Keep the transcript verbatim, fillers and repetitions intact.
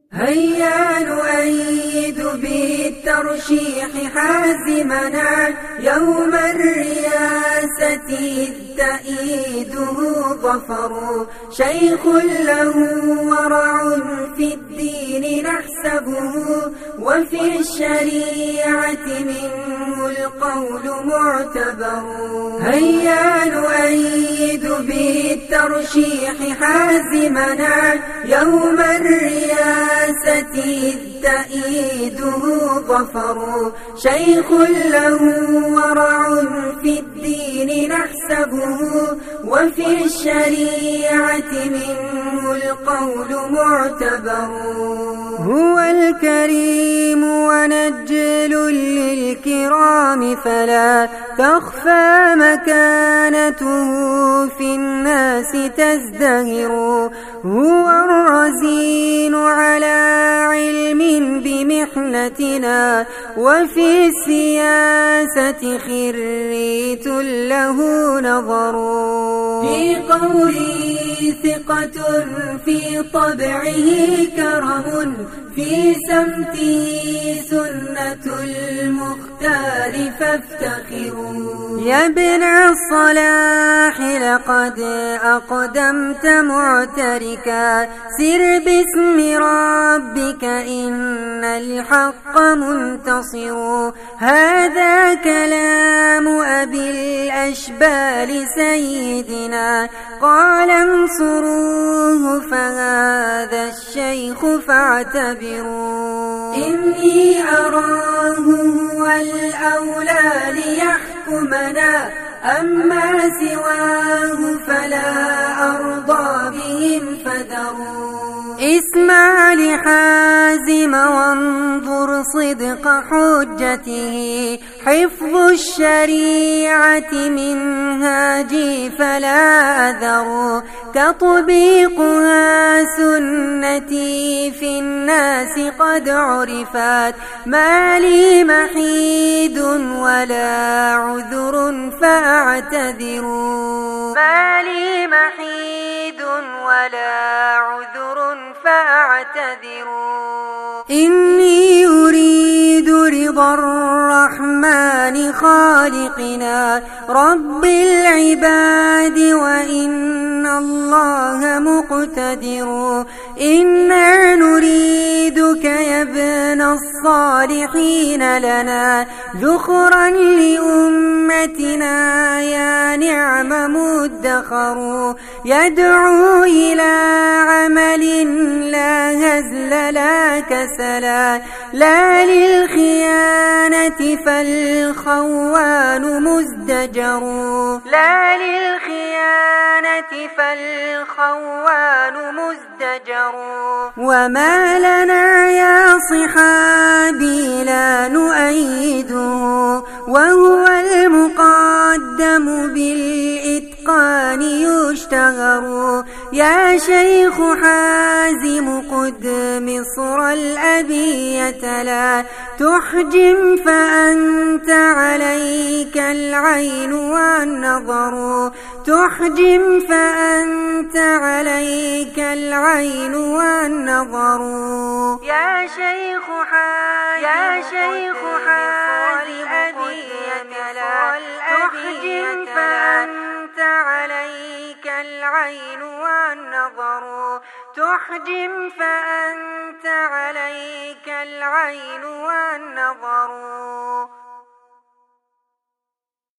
هيا نؤيد بالترشيح حازمنا يوم الرئاسة إذ تأييده ظفر، شيخ له ورع في الدين نحسبه، وفي الشريعة منه القول معتبر. هيا نؤيد بالترشيح حازمنا يوم الرئاسة إذ تأييده ظفر، شيخ له ورع في الدين نحسبه، وفي الشريعة منه القول معتبر. هو الكريم ونجل للكرام فلا تخفى مكانته في الناس تزدهر، هو الرزين على علم بمحنتنا، وفي السياسة خريت له نظر. في قوله ثقة، في طبعه كرم، في سمته سنة المختار فافتخروا. يا ابن الصلاح لقد أقدمت معتركا، سر باسم ربك إن الحق منتصر. هذا كلام أبي الأشبال سيدنا، قال انصروه فهذا الشيخ فاعتبروا. إني أراه هو الأولى ليحكمنا، أما سواه فلا أرضى بهم فدروا. اسمع لحازم وانظر صدق حجته، حفظ الشريعة منهاجي فلا أذر، تطبيقها سنتي في الناس قد عرفت، ما لي محيد ولا عذر فأعتذر. ما لي محيد ولا عذر فأعتذر. إني أريد رضا الرحمن خالقنا رب العباد، وإن الله مقتدر. إنا نريدك يا ابن الصالحين لنا، ذخرا لأمتنا يا نعم مدخر، يدعو إلى عمل لا هزل لا كسلا، لا للخيانة فالخوان مزدجر. لا للخيانة فالخوان مزدجر. وما لنا يا صحابي لا نؤيده، وهو المقدم بالإتقان يشتهر. يا شيخ حازم قد مصر الأبية لا تحجم، فأنت عليك العين والنظر. تحجم فأنت عليك العين والنظر. يا شيخ حازم يا شيخ حازم الأبية لا تحجم، فأنت عليك العين والنظر. تحجم فأنت عليك العين والنظر.